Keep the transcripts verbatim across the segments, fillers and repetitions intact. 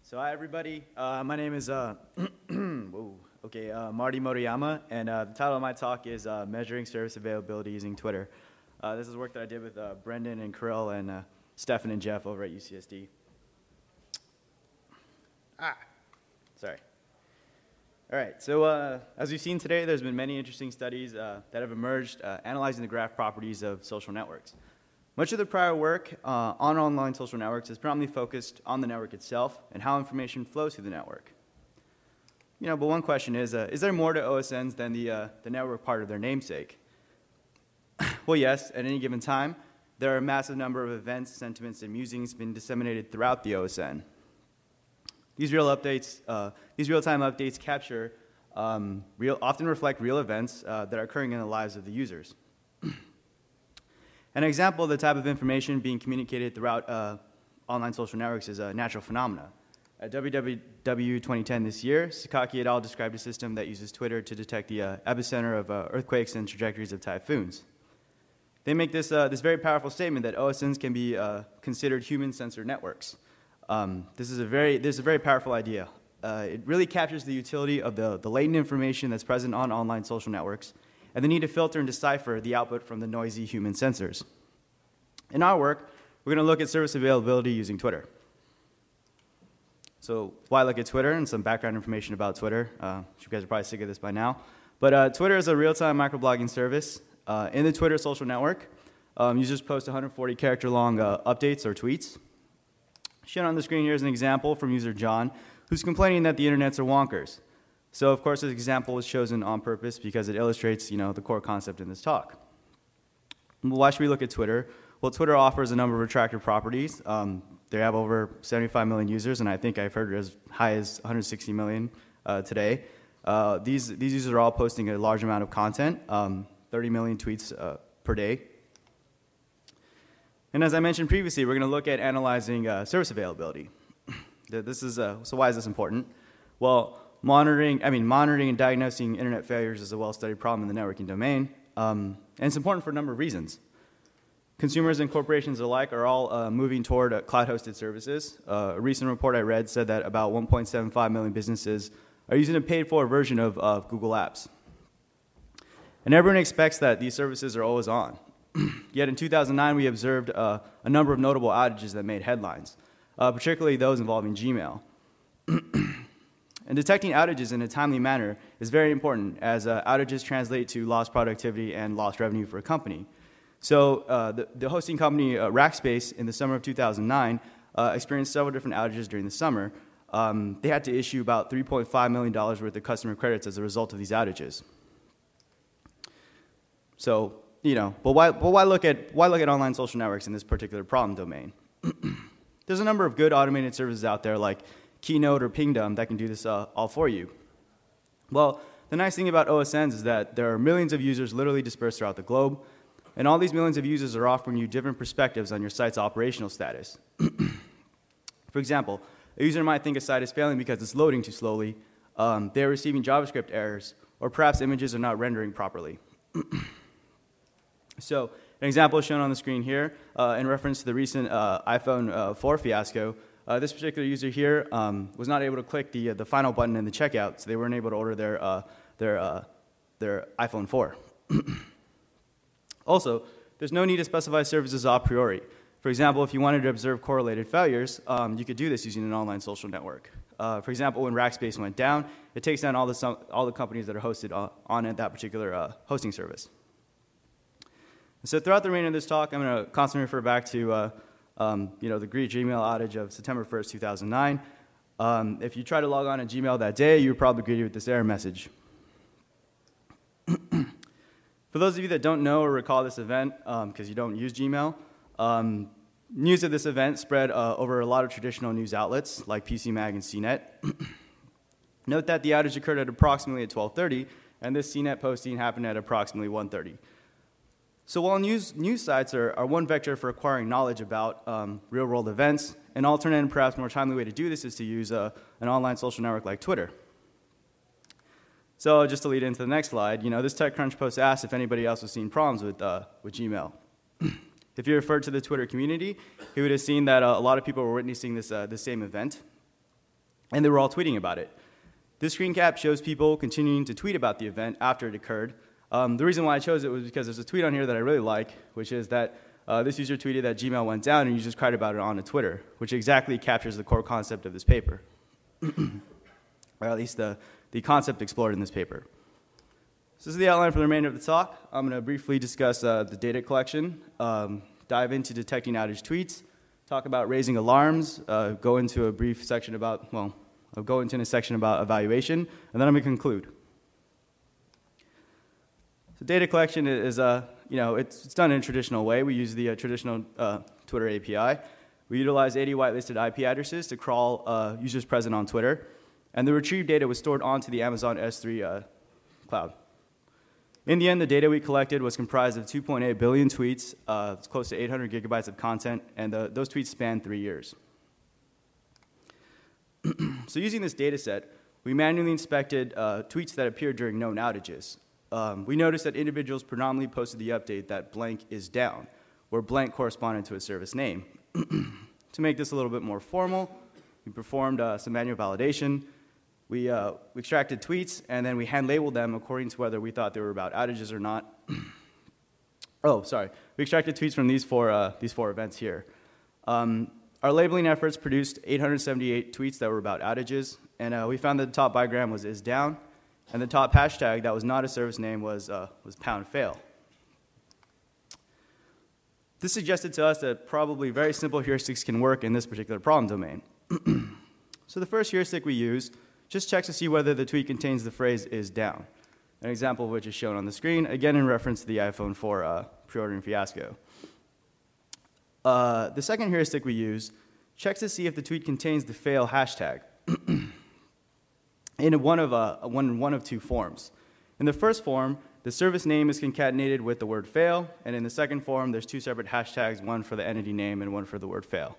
So hi everybody, uh, my name is uh, whoa, okay, uh, Marty Motoyama, and uh, the title of my talk is uh, Measuring Service Availability Using Twitter. Uh, this is work that I did with uh, Brendan and Kirill and uh, Stefan and Jeff over at U C S D. Ah, sorry. All right, so uh, as we've seen today, there's been many interesting studies uh, that have emerged uh, analyzing the graph properties of social networks. Much of the prior work uh, on online social networks is predominantly focused on the network itself and how information flows through the network. You know, but one question is, uh, is there more to O S Ns than the, uh, the network part of their namesake? Well, yes, at any given time, there are a massive number of events, sentiments, and musings being disseminated throughout the O S N. These real updates, uh, these real-time updates capture, um, real, often reflect real events uh, that are occurring in the lives of the users. An example of the type of information being communicated throughout uh, online social networks is a natural phenomena. At W W W twenty ten this year, Sakaki et al. Described a system that uses Twitter to detect the uh, epicenter of uh, earthquakes and trajectories of typhoons. They make this, uh, this very powerful statement that O S Ns can be uh, considered human-censored networks. Um, this, is a very, this is a very powerful idea. Uh, it really captures the utility of the, the latent information that's present on online social networks and the need to filter and decipher the output from the noisy human sensors. In our work, we're going to look at service availability using Twitter. So why look at Twitter and some background information about Twitter? Uh, you guys are probably sick of this by now. But uh, Twitter is a real-time microblogging service. Uh, in the Twitter social network, um, users post one hundred forty character long uh, updates or tweets. Shown on the screen here is an example from user John, who's complaining that the internets are wonkers. So, of course, this example was chosen on purpose because it illustrates, you know, the core concept in this talk. Why should we look at Twitter? Well, Twitter offers a number of attractive properties. Um, they have over seventy-five million users, and I think I've heard as high as one hundred sixty million uh, today. Uh, these, these users are all posting a large amount of content, um, thirty million tweets uh, per day. And as I mentioned previously, we're going to look at analyzing uh, service availability. This is, uh, so why is this important? Well, Monitoring, I mean, monitoring and diagnosing internet failures is a well-studied problem in the networking domain, um, and it's important for a number of reasons. Consumers and corporations alike are all uh, moving toward uh, cloud-hosted services. Uh, a recent report I read said that about one point seven five million businesses are using a paid-for version of uh, Google Apps. And everyone expects that these services are always on. Yet in two thousand nine, we observed uh, a number of notable outages that made headlines, uh, particularly those involving Gmail. And detecting outages in a timely manner is very important, as uh, outages translate to lost productivity and lost revenue for a company. So uh, the, the hosting company uh, Rackspace in the summer of two thousand nine uh, experienced several different outages during the summer. Um, they had to issue about three point five million dollars worth of customer credits as a result of these outages. So, you know, but why, but why, look at, why look at online social networks in this particular problem domain? There's a number of good automated services out there like Keynote or Pingdom that can do this uh, all for you. Well, the nice thing about O S Ns is that there are millions of users literally dispersed throughout the globe, and all these millions of users are offering you different perspectives on your site's operational status. For example, a user might think a site is failing because it's loading too slowly, um, they're receiving JavaScript errors, or perhaps images are not rendering properly. So, an example is shown on the screen here uh, in reference to the recent uh, iPhone uh, four fiasco. Uh, this particular user here um, was not able to click the, uh, the final button in the checkout, so they weren't able to order their, uh, their, uh, their iPhone four. Also, there's no need to specify services a priori. For example, if you wanted to observe correlated failures, um, you could do this using an online social network. Uh, for example, when Rackspace went down, it takes down all the, all the companies that are hosted on, on that particular uh, hosting service. So throughout the remainder of this talk, I'm going to constantly refer back to uh, Um, you know, the great Gmail outage of September first, two thousand nine. Um, if you try to log on to Gmail that day, you were probably greeted with this error message. For those of you that don't know or recall this event, because um, you don't use Gmail, um, news of this event spread uh, over a lot of traditional news outlets like P C Mag and C net. Note that the outage occurred at approximately at twelve thirty, and this C net posting happened at approximately one thirty. So while news, news sites are, are one vector for acquiring knowledge about um, real-world events, an alternate and perhaps more timely way to do this is to use uh, an online social network like Twitter. So just to lead into the next slide, you know, this TechCrunch post asked if anybody else was seeing problems with, uh, with Gmail. If you referred to the Twitter community, he would have seen that uh, a lot of people were witnessing this, uh, this same event. and they were all tweeting about it. This screen cap shows people continuing to tweet about the event after it occurred. Um, the reason why I chose it was because there's a tweet on here that I really like, which is that uh, this user tweeted that Gmail went down and users cried about it on Twitter, which exactly captures the core concept of this paper, or at least the, the concept explored in this paper. So this is the outline for the remainder of the talk. I'm going to briefly discuss uh, the data collection, um, dive into detecting outage tweets, talk about raising alarms, uh, go into a brief section about, well, I'll go into a section about evaluation, and then I'm going to conclude. So data collection is, uh, you know, it's, it's done in a traditional way. We use the uh, traditional uh, Twitter A P I. We utilize eighty whitelisted I P addresses to crawl uh, users present on Twitter, and the retrieved data was stored onto the Amazon S three uh, cloud. In the end, the data we collected was comprised of two point eight billion tweets. Uh, it's close to eight hundred gigabytes of content, and the, those tweets span three years. So using this data set, we manually inspected uh, tweets that appeared during known outages. Um, we noticed that individuals predominantly posted the update that blank is down, where blank corresponded to a service name. To make this a little bit more formal, we performed uh, some manual validation. We, uh, we extracted tweets, and then we hand-labeled them according to whether we thought they were about outages or not. Oh, sorry. We extracted tweets from these four, uh, these four events here. Um, our labeling efforts produced eight hundred seventy-eight tweets that were about outages, and uh, we found that the top bigram was is down, and the top hashtag that was not a service name was, uh, was pound fail. This suggested to us that probably very simple heuristics can work in this particular problem domain. So the first heuristic we use just checks to see whether the tweet contains the phrase is down, an example of which is shown on the screen, again in reference to the iPhone four uh, pre-ordering fiasco. Uh, the second heuristic we use checks to see if the tweet contains the fail hashtag in one of, uh, one, one of two forms. In the first form, the service name is concatenated with the word fail, and in the second form, there's two separate hashtags, one for the entity name and one for the word fail.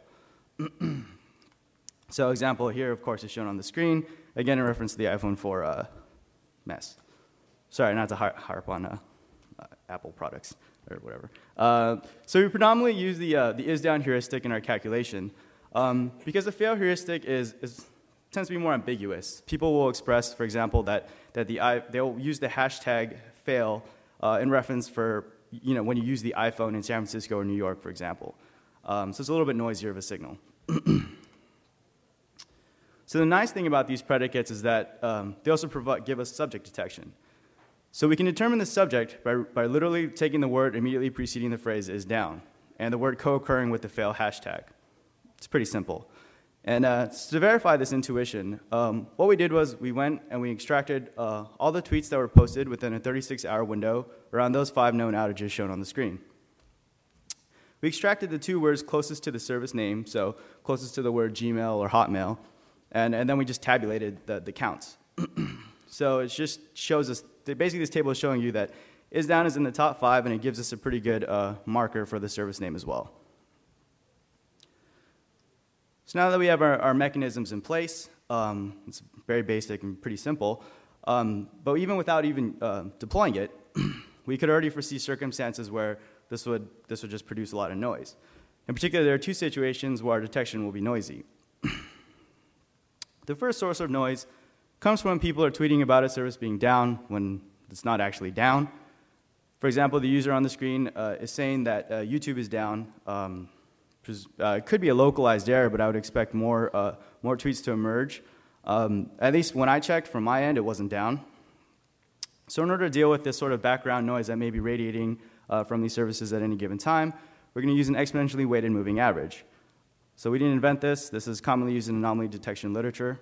So example here, of course, is shown on the screen, again in reference to the iPhone four uh, mess. Sorry, not to har harp on uh, uh, Apple products or whatever. Uh, so we predominantly use the, uh, the is down heuristic in our calculation. Um, because the fail heuristic is, is, tends to be more ambiguous. People will express, for example, that, that the I, they'll use the hashtag fail uh, in reference for, you know, when you use the iPhone in San Francisco or New York, for example. Um, so it's a little bit noisier of a signal. So the nice thing about these predicates is that um, they also provide, give us subject detection. So we can determine the subject by, by literally taking the word immediately preceding the phrase is down, and the word co-occurring with the fail hashtag. It's pretty simple. And uh, to verify this intuition, um, what we did was we went and we extracted uh, all the tweets that were posted within a thirty-six hour window around those five known outages shown on the screen. We extracted the two words closest to the service name, so closest to the word Gmail or Hotmail, and, and then we just tabulated the, the counts. So it just shows us, basically this table is showing you that is down is in the top five, and it gives us a pretty good uh, marker for the service name as well. So now that we have our, our mechanisms in place, um, it's very basic and pretty simple, um, but even without even uh, deploying it, we could already foresee circumstances where this would, this would just produce a lot of noise. In particular, there are two situations where our detection will be noisy. The first source of noise comes from when people are tweeting about a service being down when it's not actually down. For example, the user on the screen uh, is saying that uh, YouTube is down. Um, uh, it could be a localized error, but I would expect more, uh, more tweets to emerge. Um, at least when I checked from my end, it wasn't down. So in order to deal with this sort of background noise that may be radiating uh, from these services at any given time, we're going to use an exponentially weighted moving average. So we didn't invent this. This is commonly used in anomaly detection literature.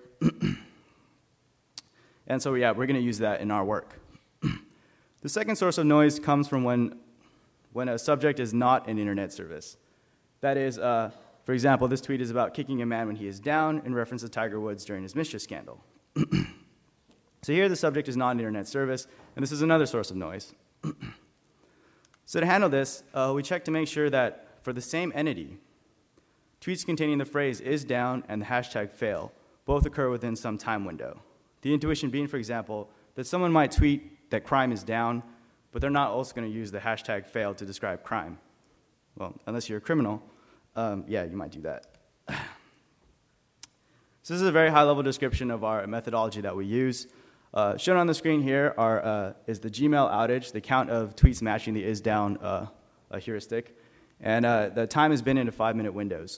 And so, yeah, we're going to use that in our work. The second source of noise comes from when, when a subject is not an internet service. That is, uh, for example, this tweet is about kicking a man when he is down in reference to Tiger Woods during his mischief scandal. So here the subject is not an internet service, and this is another source of noise. So to handle this, uh, we check to make sure that for the same entity, tweets containing the phrase is down and the hashtag fail both occur within some time window. The intuition being, for example, that someone might tweet that crime is down, but they're not also going to use the hashtag fail to describe crime. Well, unless you're a criminal, um, yeah, you might do that. So this is a very high-level description of our methodology that we use. Uh, shown on the screen here are, uh, is the Gmail outage, the count of tweets matching the is down uh, uh, heuristic, and uh, the time has been into five-minute windows.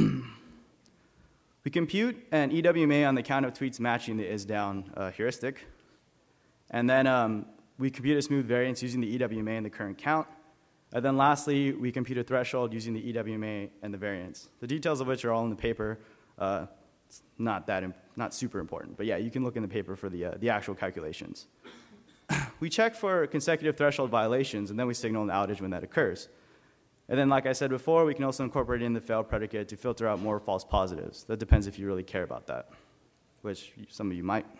We compute an E W M A on the count of tweets matching the is down uh, heuristic, and then um, we compute a smooth variance using the E W M A and the current count. And then lastly, we compute a threshold using the E W M A and the variance, the details of which are all in the paper. Uh, it's not that, imp not super important, but yeah, you can look in the paper for the, uh, the actual calculations. We check for consecutive threshold violations, and then we signal an outage when that occurs. And then, like I said before, we can also incorporate in the fail predicate to filter out more false positives. That depends if you really care about that, which some of you might.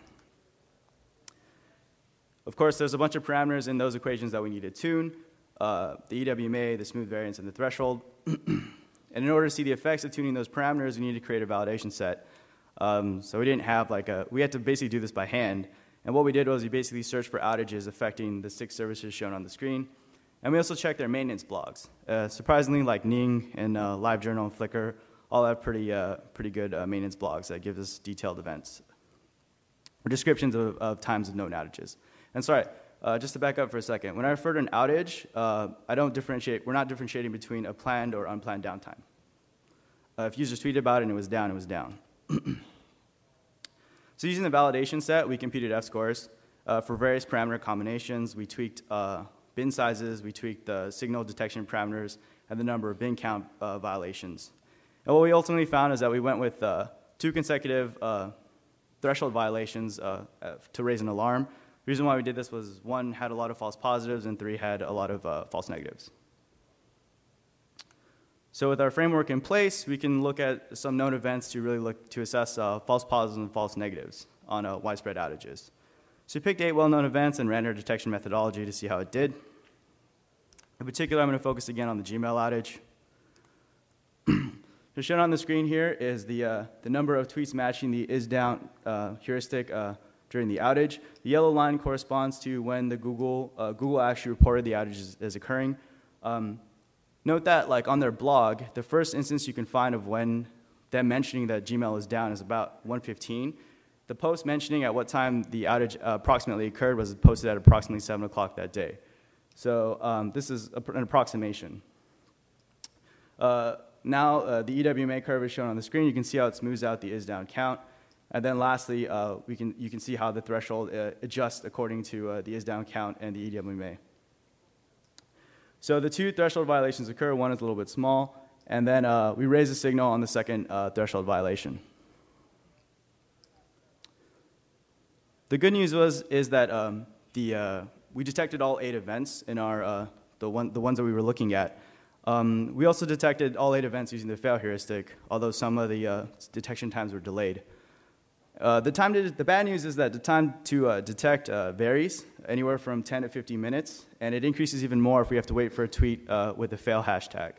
Of course, there's a bunch of parameters in those equations that we need to tune, uh, the E W M A, the smooth variance, and the threshold. And in order to see the effects of tuning those parameters, we need to create a validation set. Um, so we didn't have like a, we had to basically do this by hand. And what we did was we basically searched for outages affecting the six services shown on the screen. And we also checked their maintenance blogs. Uh, surprisingly, like Ning and uh, LiveJournal and Flickr all have pretty, uh, pretty good uh, maintenance blogs that give us detailed events or descriptions of, of times of known outages. And sorry, uh, just to back up for a second, when I refer to an outage, uh, I don't differentiate, we're not differentiating between a planned or unplanned downtime. Uh, if users tweeted about it and it was down, it was down. So using the validation set, we computed F-scores uh, for various parameter combinations. We tweaked uh, bin sizes, we tweaked the signal detection parameters, and the number of bin count uh, violations. And what we ultimately found is that we went with uh, two consecutive uh, threshold violations uh, uh, to raise an alarm. The reason why we did this was one had a lot of false positives and three had a lot of uh, false negatives. So with our framework in place, we can look at some known events to really look to assess uh, false positives and false negatives on uh, widespread outages. So we picked eight well-known events and ran our detection methodology to see how it did. In particular, I'm going to focus again on the Gmail outage. So shown on the screen here is the, uh, the number of tweets matching the is down uh, heuristic uh, during the outage. The yellow line corresponds to when the Google, uh, Google actually reported the outage is, is occurring. Um, Note that, like on their blog, the first instance you can find of when them mentioning that Gmail is down is about one fifteen. The post mentioning at what time the outage uh, approximately occurred was posted at approximately seven o'clock that day. So um, this is a, an approximation. Uh, now uh, the E W M A curve is shown on the screen. You can see how it smooths out the is down count. And then lastly, uh, we can, you can see how the threshold uh, adjusts according to uh, the is down count and the E W M A. So the two threshold violations occur. One is a little bit small, and then uh, we raise a signal on the second uh, threshold violation. The good news was is that um, the uh, we detected all eight events in our uh, the one the ones that we were looking at. Um, we also detected all eight events using the fail heuristic, although some of the uh, detection times were delayed. Uh, the, time to, the bad news is that the time to uh, detect uh, varies, anywhere from ten to fifteen minutes, and it increases even more if we have to wait for a tweet uh, with the fail hashtag.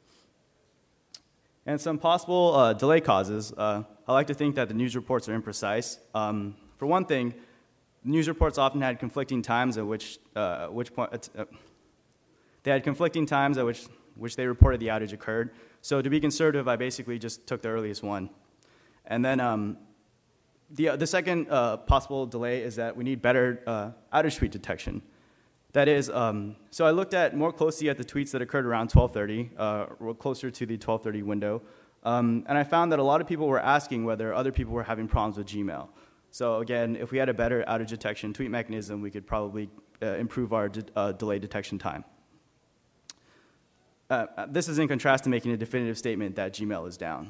And some possible uh, delay causes, uh, I like to think that the news reports are imprecise. Um, for one thing, news reports often had conflicting times at which, uh, which point, uh, they had conflicting times at which, which they reported the outage occurred. So to be conservative, I basically just took the earliest one. And then um, The, uh, the second uh, possible delay is that we need better uh, outage tweet detection. That is, um, so I looked at more closely at the tweets that occurred around twelve thirty, uh, or closer to the twelve thirty window, um, and I found that a lot of people were asking whether other people were having problems with Gmail. So again, if we had a better outage detection tweet mechanism, we could probably uh, improve our de uh, delay detection time. Uh, this is in contrast to making a definitive statement that Gmail is down.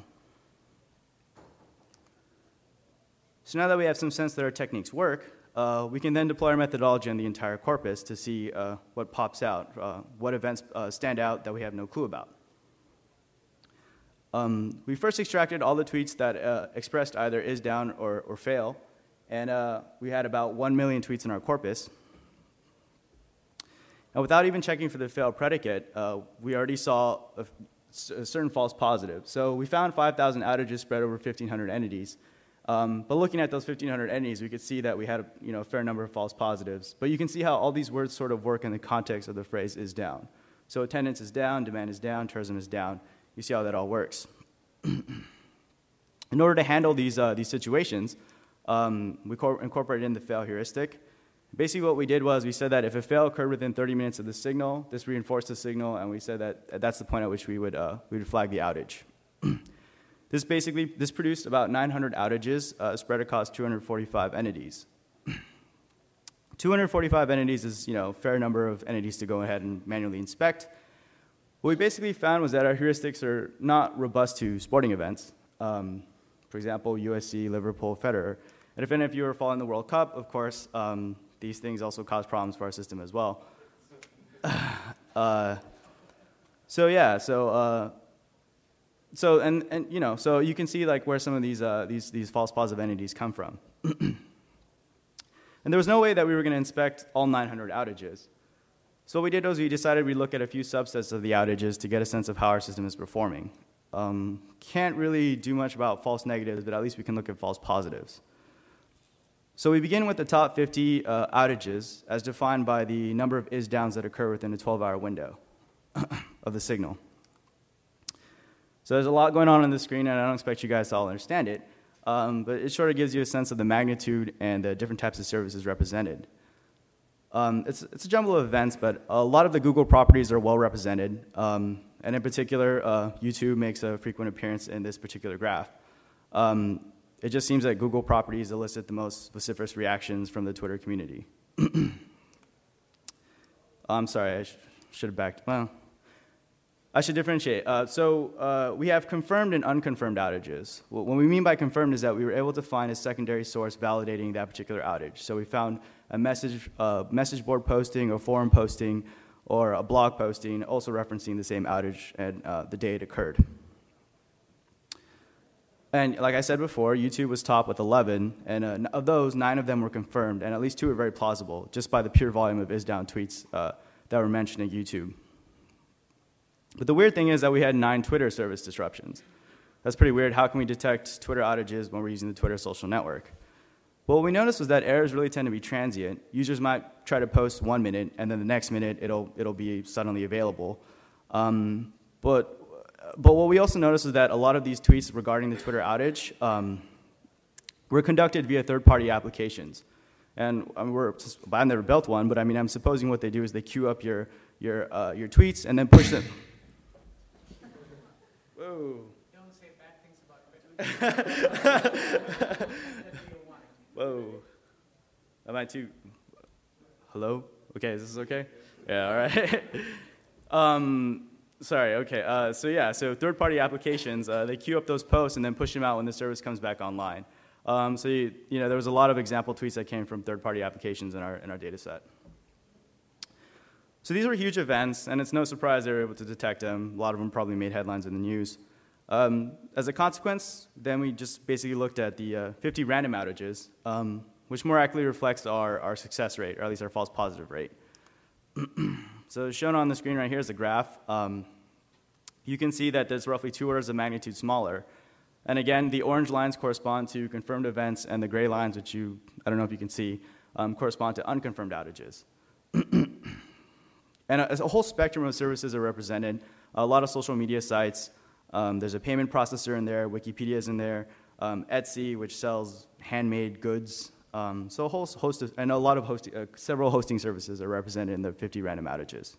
So now that we have some sense that our techniques work, uh, we can then deploy our methodology on the entire corpus to see uh, what pops out, uh, what events uh, stand out that we have no clue about. Um, we first extracted all the tweets that uh, expressed either is down or, or fail, and uh, we had about one million tweets in our corpus. And without even checking for the fail predicate, uh, we already saw a, a certain false positive. So we found five thousand outages spread over fifteen hundred entities. Um, but looking at those fifteen hundred entities, we could see that we had a, you know, a fair number of false positives. But you can see how all these words sort of work in the context of the phrase is down. So attendance is down, demand is down, tourism is down. You see how that all works. In order to handle these, uh, these situations, um, we incorporated in the fail heuristic. Basically what we did was we said that if a fail occurred within thirty minutes of the signal, this reinforced the signal, and we said that that's the point at which we would, uh, we would flag the outage. This basically, this produced about nine hundred outages uh, spread across two hundred forty-five entities. two hundred forty-five entities is, you know, a fair number of entities to go ahead and manually inspect. What we basically found was that our heuristics are not robust to sporting events. Um, for example, U S C, Liverpool, Federer. And if any of you are following the World Cup, of course, um, these things also cause problems for our system as well. uh, so yeah, so uh, so and and you know, so you can see like where some of these uh, these these false positive entities come from. And there was no way that we were going to inspect all nine hundred outages. So what we did was we decided we'd look at a few subsets of the outages to get a sense of how our system is performing. Um, can't really do much about false negatives, but at least we can look at false positives. So we begin with the top fifty uh, outages as defined by the number of is downs that occur within a twelve hour window of the signal. So there's a lot going on on the screen, and I don't expect you guys to all understand it, um, but it sort of gives you a sense of the magnitude and the different types of services represented. Um, it's, it's a jumble of events, but a lot of the Google properties are well represented, um, and in particular, uh, YouTube makes a frequent appearance in this particular graph. Um, It just seems that Google properties elicit the most vociferous reactions from the Twitter community. I'm sorry, I sh should have backed, well, I should differentiate. Uh, so uh, we have confirmed and unconfirmed outages. What we mean by confirmed is that we were able to find a secondary source validating that particular outage. So we found a message, uh, message board posting, or forum posting, or a blog posting, also referencing the same outage and uh, the day it occurred. And like I said before, YouTube was top with eleven, and uh, of those, nine of them were confirmed, and at least two are very plausible, just by the pure volume of is-down tweets uh, that were mentioned in YouTube. But the weird thing is that we had nine Twitter service disruptions. That's pretty weird. How can we detect Twitter outages when we're using the Twitter social network? Well, what we noticed was that errors really tend to be transient. Users might try to post one minute, and then the next minute it'll, it'll be suddenly available. Um, but But what we also noticed is that a lot of these tweets regarding the Twitter outage um, were conducted via third-party applications. And I mean, we're, I've never built one, but I mean, I'm supposing what they do is they queue up your, your, uh, your tweets and then push them. Whoa. Don't say bad things about Twitter. Whoa. Am I too? Hello? Okay, is this okay? Yeah, all right. um, Sorry, okay. Uh, so yeah, so third-party applications, uh, they queue up those posts and then push them out when the service comes back online. Um, so you, you know, there was a lot of example tweets that came from third-party applications in our, in our data set. So these were huge events, and it's no surprise they were able to detect them. A lot of them probably made headlines in the news. Um, as a consequence, then we just basically looked at the uh, fifty random outages, um, which more accurately reflects our, our success rate, or at least our false positive rate. So shown on the screen right here is a graph. Um, you can see that there's roughly two orders of magnitude smaller. And again, the orange lines correspond to confirmed events, and the gray lines, which you, I don't know if you can see, um, correspond to unconfirmed outages. And a, a whole spectrum of services are represented. A lot of social media sites. Um, there's a payment processor in there. Wikipedia is in there. Um, Etsy, which sells handmade goods. Um, so a whole host of, and a lot of hosting, uh, several hosting services are represented in the fifty random outages.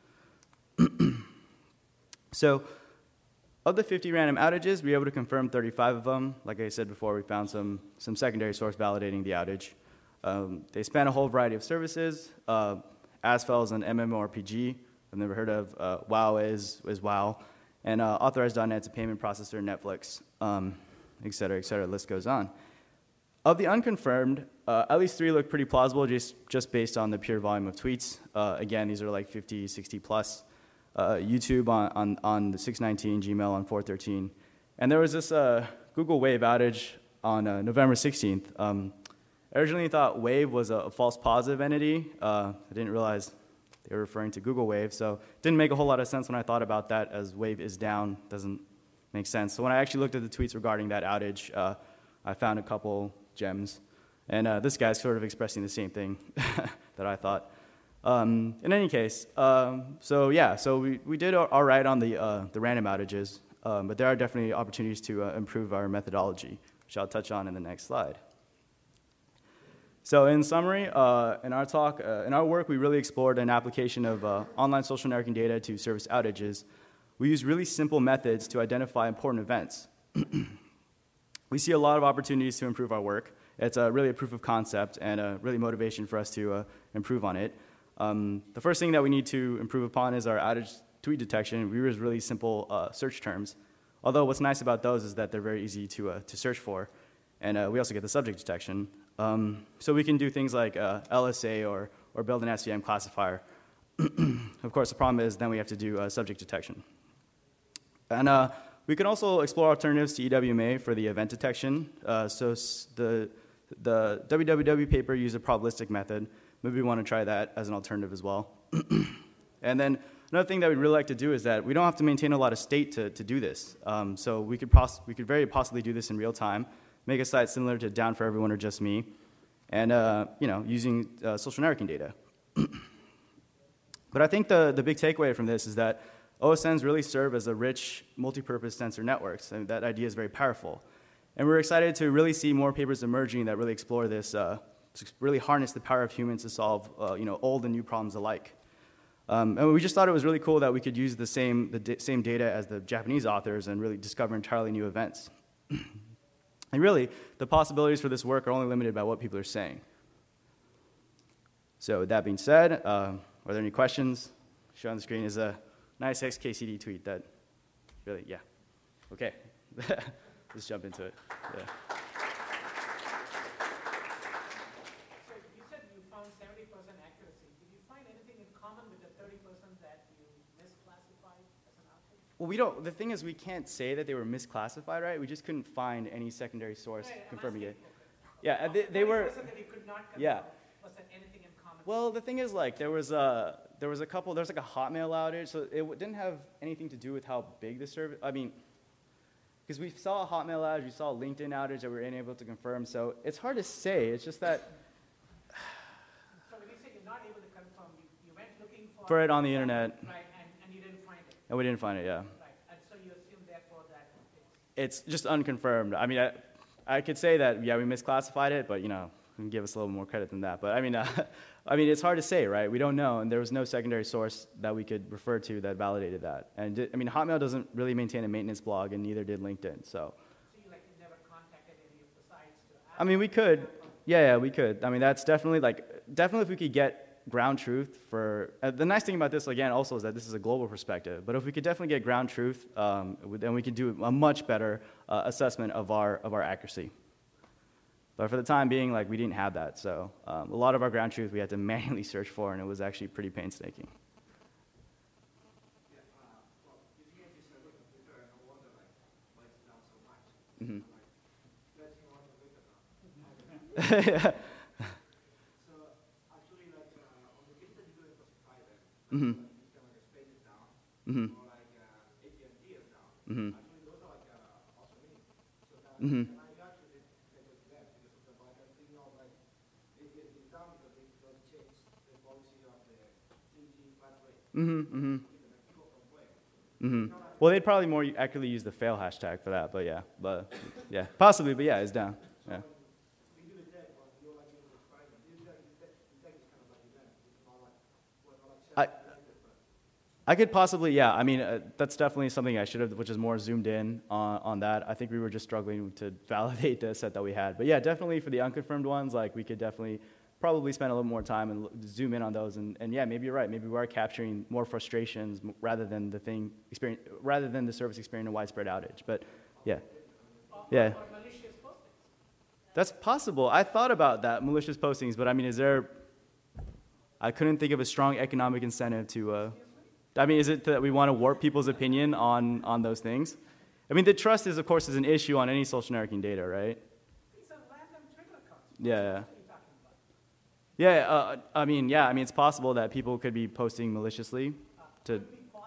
So of the fifty random outages, we were able to confirm thirty-five of them. Like I said before, we found some, some secondary source validating the outage. Um, they span a whole variety of services. Uh, Asphalt is an MMORPG. I've never heard of. Uh, WoW is, is WoW. And uh, Authorize dot net's a payment processor, Netflix, um, et cetera, et cetera. The list goes on. Of the unconfirmed, uh, at least three look pretty plausible just, just based on the pure volume of tweets. Uh, again, these are like fifty, sixty plus. Uh, YouTube on, on, on the six nineteen, Gmail on four thirteen. And there was this uh, Google Wave outage on uh, November sixteenth. Um, I originally thought Wave was a, a false positive entity. Uh, I didn't realize they were referring to Google Wave, so it didn't make a whole lot of sense when I thought about that, as Wave is down, doesn't make sense. So when I actually looked at the tweets regarding that outage, uh, I found a couple gems. And uh, this guy's sort of expressing the same thing that I thought. Um, in any case, um, so yeah, so we, we did all right on the, uh, the random outages. Um, but there are definitely opportunities to uh, improve our methodology, which I'll touch on in the next slide. So in summary, uh, in our talk, uh, in our work, we really explored an application of uh, online social networking data to service outages. We use really simple methods to identify important events. We see a lot of opportunities to improve our work. It's uh, really a proof of concept and a really motivation for us to uh, improve on it. Um, the first thing that we need to improve upon is our outage tweet detection. We use really simple uh, search terms. Although what's nice about those is that they're very easy to, uh, to search for. And uh, we also get the subject detection. Um, so we can do things like uh, L S A or, or build an S V M classifier. Of course, the problem is then we have to do uh, subject detection. And uh, we can also explore alternatives to E W M A for the event detection. Uh, so the, the W W W paper used a probabilistic method. Maybe we want to try that as an alternative as well. And then another thing that we'd really like to do is that we don't have to maintain a lot of state to, to do this. Um, so we could, we could very possibly do this in real time, make a site similar to Down for Everyone or Just Me, and uh, you know, using uh, social networking data. But I think the, the big takeaway from this is that O S Ns really serve as a rich, multi-purpose sensor networks, and that idea is very powerful. And we're excited to really see more papers emerging that really explore this, uh, to really harness the power of humans to solve uh, you know, old and new problems alike. Um, and we just thought it was really cool that we could use the same, the da same data as the Japanese authors and really discover entirely new events. And really, the possibilities for this work are only limited by what people are saying. So with that being said, uh, are there any questions? Shown on the screen is a nice X K C D tweet that really, yeah. Okay, let's jump into it. Yeah. So you said you found seventy percent accuracy. Did you find anything in common with the thirty percent that you misclassified as an outage? Well, we don't, the thing is we can't say that they were misclassified, right? We just couldn't find any secondary source Right, confirming it. Okay. Yeah, they, they were, that you could not confirm, yeah. Was there anything in common? Well, the thing is, like, there was a, there was a couple, there was like a Hotmail outage, so it w didn't have anything to do with how big the service, I mean, because we saw a Hotmail outage, we saw a LinkedIn outage that we were unable to confirm, so it's hard to say, it's just that. So when you say you're not able to confirm, you, you went looking for, for it on the internet. Right, and, and you didn't find it. And we didn't find it, yeah. Right, and so you assume therefore that it's... It's just unconfirmed. I mean, I, I could say that, yeah, we misclassified it, but, you know, you can give us a little more credit than that. But, I mean, uh, I mean, it's hard to say, right? We don't know, and there was no secondary source that we could refer to that validated that. And, I mean, Hotmail doesn't really maintain a maintenance blog, and neither did LinkedIn, so. So you, like, never contacted any of the sites to ask? I mean, we could. Yeah, yeah, we could. I mean, that's definitely, like, definitely if we could get ground truth for, uh, the nice thing about this, again, also is that this is a global perspective, but if we could definitely get ground truth, um, then we could do a much better uh, assessment of our, of our accuracy. But for the time being, like, we didn't have that, so um, a lot of our ground truth we had to manually search for, and it was actually pretty painstaking. Yeah, uh, well, using it is a good computer, and no wonder, like, why it's down so much. Mm-hmm. Like, let's see what the Yeah. So, actually, like, uh, on the case that you do it classify them, Mm-hmm. like, it's kind of like space is down, Mm-hmm. or like uh, A T and T is down. Mm-hmm. Actually, those are like uh, also mean. So, can, Mm-hmm. can I actually take it to them because of the bug? I think, you know, like, A T and T is down because they don't change the policy of the three G flat rate. Mm-hmm. Mm-hmm. And people complain. Mm-hmm. Well, they'd probably more accurately use the fail hashtag for that, but yeah, but yeah, possibly, but yeah, it's down. Yeah. I, I could possibly, yeah. I mean, uh, that's definitely something I should have, which is more zoomed in on, on that. I think we were just struggling to validate the set that we had. But yeah, definitely for the unconfirmed ones, like we could definitely probably spend a little more time and zoom in on those. And, and yeah, maybe you're right. Maybe we are capturing more frustrations rather than the thing experience, rather than the service experiencing a widespread outage. But yeah, yeah. That's possible. I thought about that, malicious postings, but I mean, is there, I couldn't think of a strong economic incentive to, uh, I mean, is it that we want to warp people's opinion on, on those things? I mean, the trust is, of course, is an issue on any social networking data, right? These are random Twitter accounts. Yeah. Yeah, uh, I mean, yeah, I mean, it's possible that people could be posting maliciously to,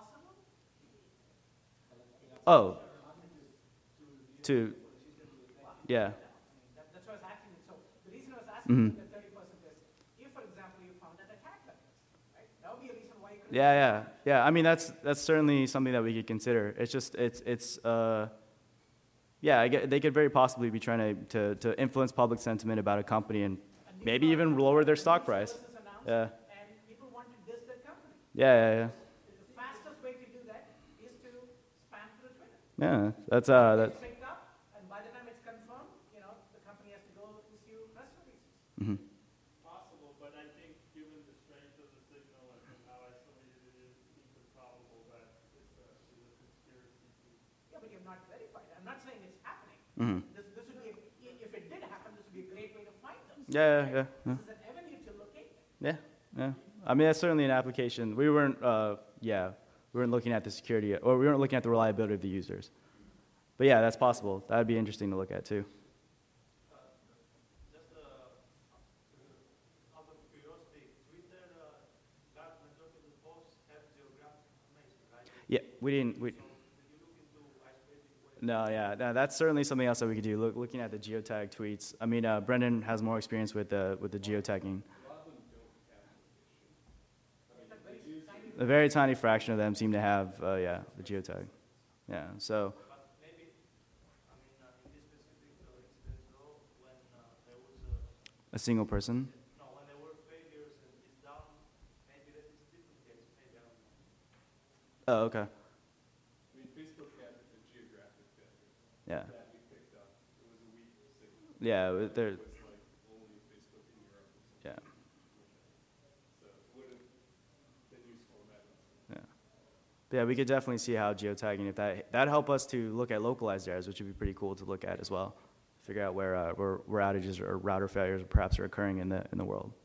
oh, to, yeah. That's why I was asking it. So the reason I was asking Mm-hmm. the thirty percent is, if, for example, you found that attack vectors, right? That would be a reason why you could Yeah, yeah, yeah. I mean, that's that's certainly something that we could consider. It's just it's it's uh, yeah. I get, they could very possibly be trying to, to to influence public sentiment about a company and And maybe these are even lower their new stock price. services announced, Yeah, and people want to diss their company. yeah, yeah, yeah. The fastest way to do that is to spam through Twitter. Yeah, that's uh, that. It's picked up, and by the time it's confirmed, you know, the company has to go issue press releases. Mhm. Possible, but I think given the strength of the signal and and how isolated it is, it seems improbable that it's a, it's a conspiracy to. Yeah, but you're not verified. I'm not saying it's happening. Mhm. This, this would be, a, i- if it did happen, this would be a great way to find them. Yeah, yeah, yeah, yeah. This is an avenue to locate them. Yeah, yeah. I mean, that's certainly an application. We weren't, uh, yeah, we weren't looking at the security, or we weren't looking at the reliability of the users. But yeah, that's possible. That would be interesting to look at too. Just uh, out of curiosity, Twitter, uh, large majority of the posts have geographic information, right? Yeah, we didn't. We, So did you look into isolating ways? no, yeah, no, that's certainly something else that we could do. Look, looking at the geotag tweets. I mean, uh, Brendan has more experience with the with the geotagging. A very tiny fraction of them seem to have, uh, yeah, the geotag. Yeah, so. But maybe, I mean, uh, in this specific uh, incident though, when uh, there was a, A single person? no, when there were failures and it's down, maybe that is a different case, maybe, I don't know. Oh, okay. I mean, Facebook had a geographic failure Yeah. that we picked up. It was a weak signal. Yeah, it- there, It was like only Facebook in Europe or something. yeah, So it would have been useful in that instance. yeah. But yeah, we could definitely see how geotagging, if that, that'd help us to look at localized errors, which would be pretty cool to look at as well. Figure out where, uh, where, where outages or router failures perhaps are occurring in the, in the world.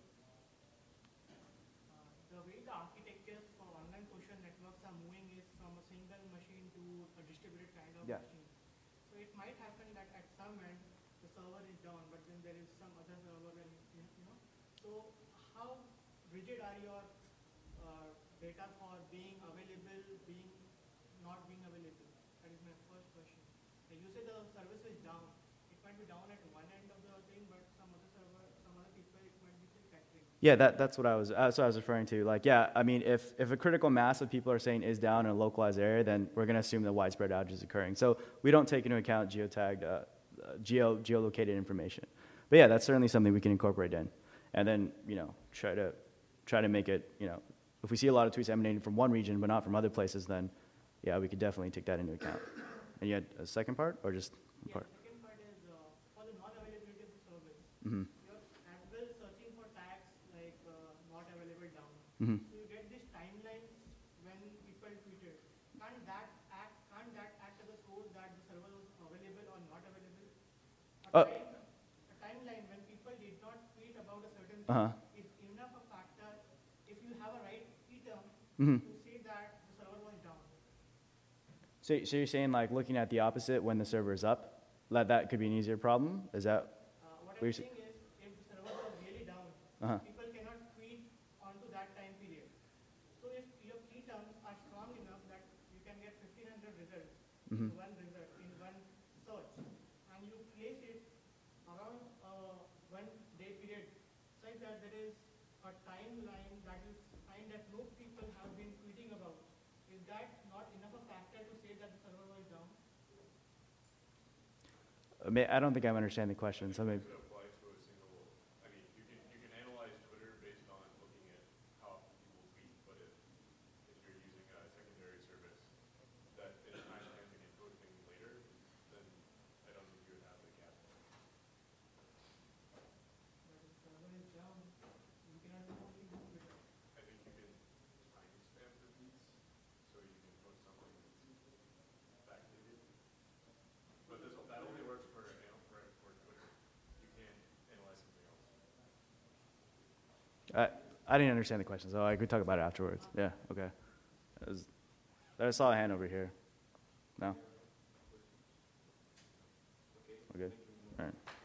Uh, The way the architectures for online social networks are moving is from a single machine to a distributed kind of Yeah. machine. So it might happen that at some end, the server is down, but then there is some other server and, you you know. So how rigid are your uh, data for being available, being not being available? That is my first question. Like you say the service is down. It might be down at one end of the thing, but some other server, some other people, it might be still catching. Yeah, that, that's what I was, that's what I was referring to. Like, yeah, I mean, if, if a critical mass of people are saying is down in a localized area, then we're going to assume that widespread outage is occurring. So we don't take into account geotagged, uh, uh, geo, geolocated information. But yeah, that's certainly something we can incorporate in. And then, you know, try to, try to make it, you know, if we see a lot of tweets emanating from one region but not from other places, then yeah, we could definitely take that into account. And you had a second part, or just one Yeah, part? the second part is uh, for the non-availability of the service. Mm-hmm. You're as well searching for tags like uh, not available down. Mm-hmm. So you get these timelines when people tweeted. Can't that act? Can't that act as a source that the server was available or not available? A, Uh, time, a timeline when people did not tweet about a certain thing Uh-huh. is enough a factor if you have a right key term Mm-hmm. to say that the server was down. So, so you're saying like looking at the opposite when the server is up, that that could be an easier problem? Is that? Uh, what What I'm you're saying is, if the server was really down, Uh-huh. people cannot tweet onto that time period. So if your key terms are strong enough that you can get fifteen hundred results Mhm. in one result, in one search, and you place it around uh, one day period, such that there is a timeline that is fine that no people have been tweeting about, is that not enough a factor to say that the server was down? I mean, I don't think I'm understanding the question. So maybe. Could apply to a single, I mean, you can, you can analyze Twitter based on looking at how often people tweet, but if, if you're using a secondary service that is time stamping and posting later, then I don't think you would have the gap. But if the server is down, you cannot do anything with it. I think you can time stamp the tweets, so you can post something that's backdated. But this, that only works for, you know, for, for Twitter. You can't analyze something else. I, I didn't understand the question, so I could talk about it afterwards. Yeah, okay. That was- I saw a hand over here. No? We're good? All right.